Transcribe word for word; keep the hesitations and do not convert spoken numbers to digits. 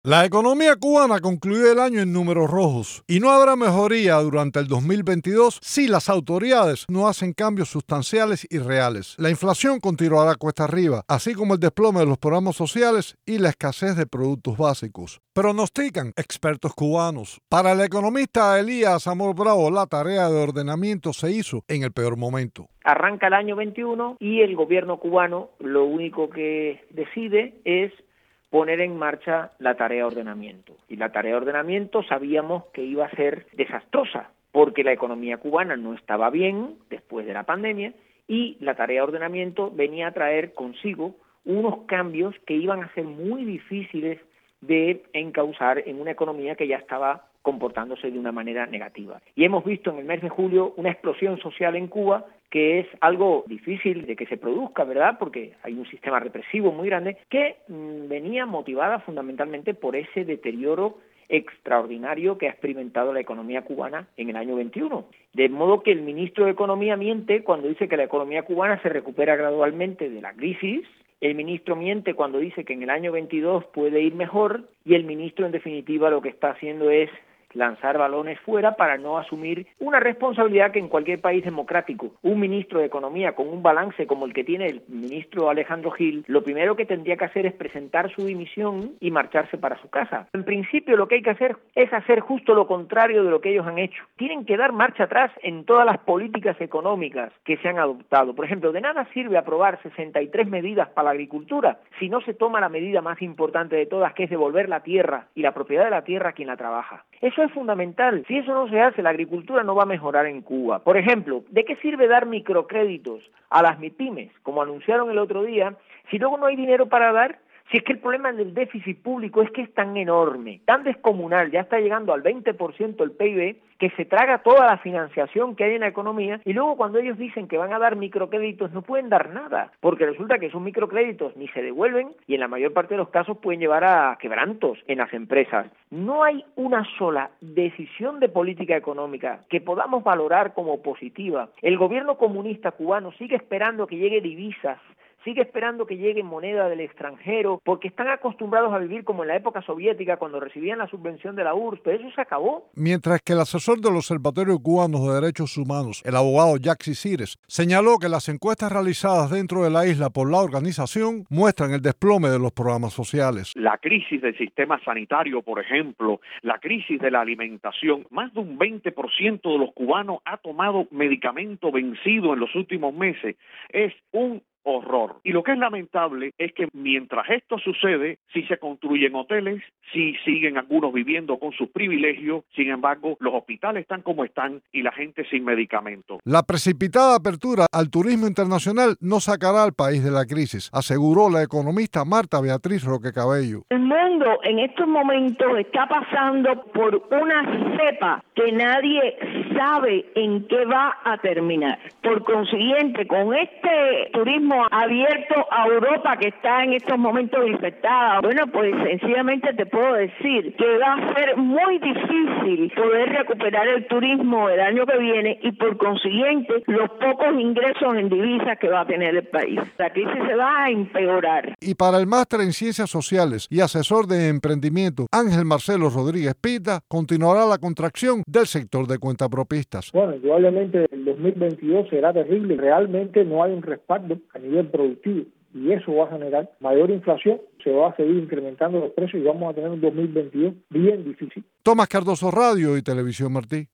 La economía cubana concluyó el año en números rojos y no habrá mejoría durante el dos mil veintidós si las autoridades no hacen cambios sustanciales y reales. La inflación continuará cuesta arriba, así como el desplome de los programas sociales y la escasez de productos básicos. Pronostican expertos cubanos. Para el economista Elías Amor Bravo, la tarea de ordenamiento se hizo en el peor momento. Arranca el año veintiuno y el gobierno cubano lo único que decide es poner en marcha la tarea de ordenamiento. Y la tarea de ordenamiento sabíamos que iba a ser desastrosa, porque la economía cubana no estaba bien después de la pandemia y la tarea de ordenamiento venía a traer consigo unos cambios que iban a ser muy difíciles de encauzar en una economía que ya estaba comportándose de una manera negativa. Y hemos visto en el mes de julio una explosión social en Cuba que es algo difícil de que se produzca, ¿verdad? Porque hay un sistema represivo muy grande que mmm, venía motivada fundamentalmente por ese deterioro extraordinario que ha experimentado la economía cubana en el año veintiuno. De modo que el ministro de Economía miente cuando dice que la economía cubana se recupera gradualmente de la crisis. El ministro miente cuando dice que en el año veintidós puede ir mejor y el ministro en definitiva lo que está haciendo es lanzar balones fuera para no asumir una responsabilidad que en cualquier país democrático, un ministro de Economía con un balance como el que tiene el ministro Alejandro Gil, lo primero que tendría que hacer es presentar su dimisión y marcharse para su casa. En principio lo que hay que hacer es hacer justo lo contrario de lo que ellos han hecho. Tienen que dar marcha atrás en todas las políticas económicas que se han adoptado. Por ejemplo, de nada sirve aprobar sesenta y tres medidas para la agricultura si no se toma la medida más importante de todas, que es devolver la tierra y la propiedad de la tierra a quien la trabaja. Eso es fundamental. Si eso no se hace, la agricultura no va a mejorar en Cuba. Por ejemplo, ¿de qué sirve dar microcréditos a las MIPYMES, como anunciaron el otro día, si luego no hay dinero para dar? Si es que el problema del déficit público es que es tan enorme, tan descomunal, ya está llegando al veinte por ciento del P I B, que se traga toda la financiación que hay en la economía, y luego cuando ellos dicen que van a dar microcréditos no pueden dar nada, porque resulta que esos microcréditos ni se devuelven y en la mayor parte de los casos pueden llevar a quebrantos en las empresas. No hay una sola decisión de política económica que podamos valorar como positiva. El gobierno comunista cubano sigue esperando que llegue divisas, sigue esperando que llegue moneda del extranjero, porque están acostumbrados a vivir como en la época soviética, cuando recibían la subvención de la U R S S, pero eso se acabó. Mientras que el asesor del Observatorio Cubano de Derechos Humanos, el abogado Yaxi Cires, señaló que las encuestas realizadas dentro de la isla por la organización muestran el desplome de los programas sociales. La crisis del sistema sanitario, por ejemplo, la crisis de la alimentación, más de un veinte por ciento de los cubanos ha tomado medicamento vencido en los últimos meses. Es un horror. Y lo que es lamentable es que mientras esto sucede, si se construyen hoteles, si siguen algunos viviendo con sus privilegios, sin embargo, los hospitales están como están y la gente sin medicamentos. La precipitada apertura al turismo internacional no sacará al país de la crisis, aseguró la economista Marta Beatriz Roque Cabello. El mundo en estos momentos está pasando por una cepa que nadie sabe en qué va a terminar. Por consiguiente, con este turismo abierto a Europa que está en estos momentos infectada, bueno, pues sencillamente te puedo decir que va a ser muy difícil poder recuperar el turismo el año que viene y por consiguiente los pocos ingresos en divisas que va a tener el país. La crisis se va a empeorar. Y para el máster en Ciencias Sociales y asesor de emprendimiento Ángel Marcelo Rodríguez Pita, continuará la contracción del sector de cuentapropistas. Bueno, indudablemente el dos mil veintidós será terrible. Realmente no hay un respaldo a nivel productivo y eso va a generar mayor inflación, se va a seguir incrementando los precios y vamos a tener un dos mil veintidós bien difícil. Tomás Cardoso, Radio y Televisión Martí.